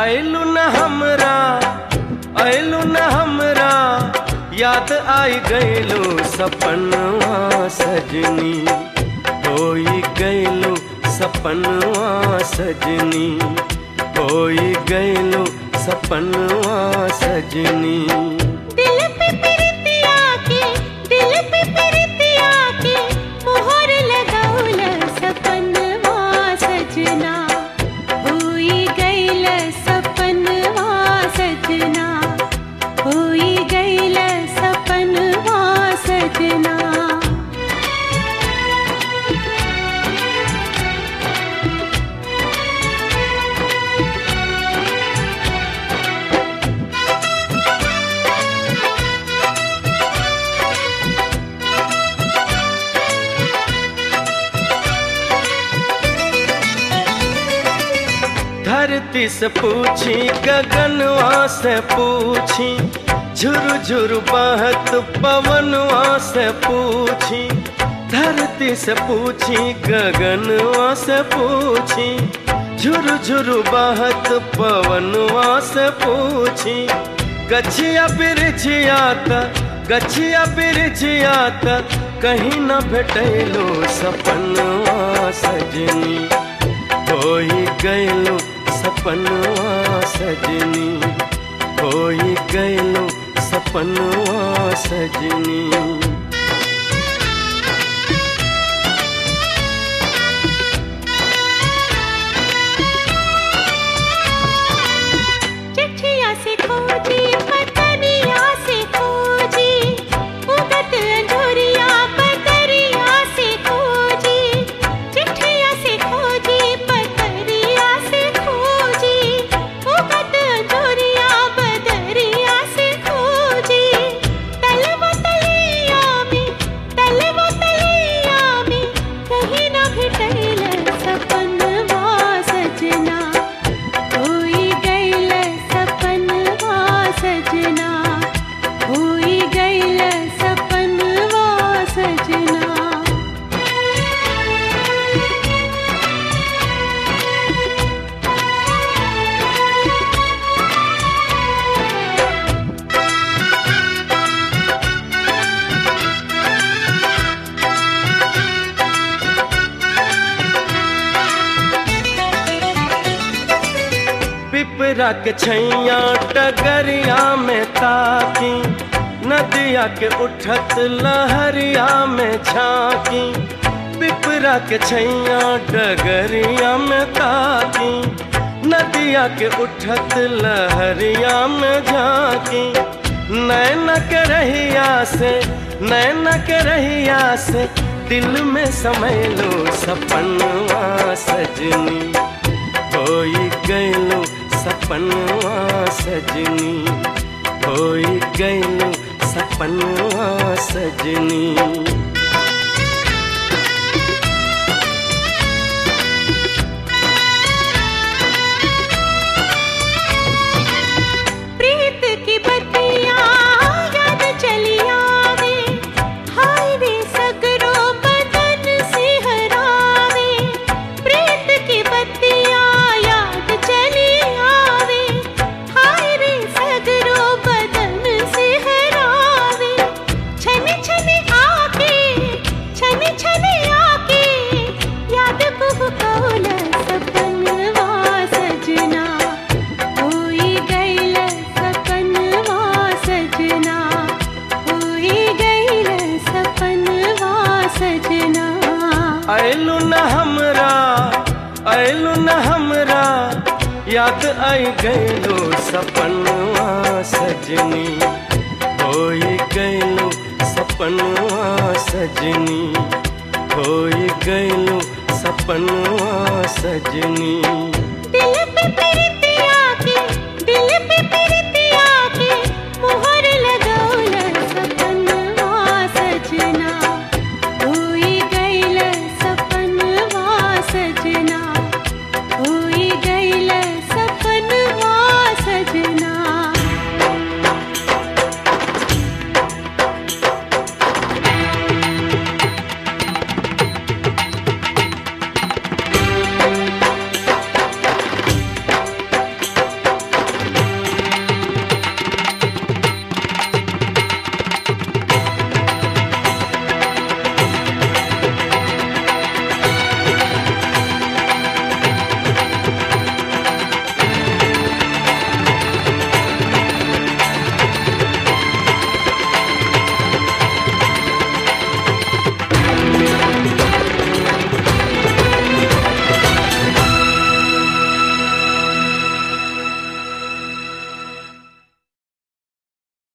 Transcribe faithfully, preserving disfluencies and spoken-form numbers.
आइलू न हमरा, आइलू न हमरा, याद आई गइलू सपनवा सजनी, होई गइलू सपनवा सजनी, होई गइलू सपनवा सजनी। दिल पे प्रीतिया के, दिल पे प्रीतिया के, मोहर लगाउल सपनवा सजना, होई गइल सपनवा सजना, होई गइल सपनवा सजना। धरती से पूछी, गगनवा से पूछी, झुरु झुरु बहत पवनवा से पूछी। धरती से पूछी, गगनवा से पूछी, झुरु झुरु बहत पवनवा से पूछी। गछिया बिरछिया त, गछिया बिरछिया त, कहीं न भेटैलो सपनवा सजनी, होई गइलू सपनवा सजनी, होई गइलू सपनवा सजनी। चिट्ठिया से खोजी, पतनिया से खोजी, उगत अंजोरिया पतरिया से खोजी। चिट्ठिया से खोजी, पतरिया से खोजी, उगत अंजोरिया बदरिया से खोजी। तलवा तलिया में, तलवा तलिया में, कहीं न भेटैल सपनवा सजना, होई गइल सपनवा सजना, होई गइल सपनवा सजना। पिपरा के छैया टगरिया में ताकी, नदिया के उठत लहरिया में झांकी। पिपरा के छैया डगरिया में ताकी, नदिया के उठत लहरिया में झांकी। नैन के रहिया से, नैन के रहिया से, दिल में समैलो सपनवा सजनी, होई गइलू सपनवा सजनी, होई गइलू सपनवा सजनी। प्रीत की बत्तियां याद चली आवे, हाय रे सगरो बदन सिहरावे। प्रीत की बत्तियां याद चली आवे, हाय रे सगरो बदन सिहरावे। छने छने आके, छने छने आके, याद कुहकौल सपनवा सजना, होई गइल सपनवा सजना, होई गइल सपनवा सजना। आइलू न हमरा, आइलू न हमरा, याद आई गइलू सपनवा सजनी, होई गइलू सपनवा सजनी, होई गइलू सपनवा सजनी। दिल पे प्रीति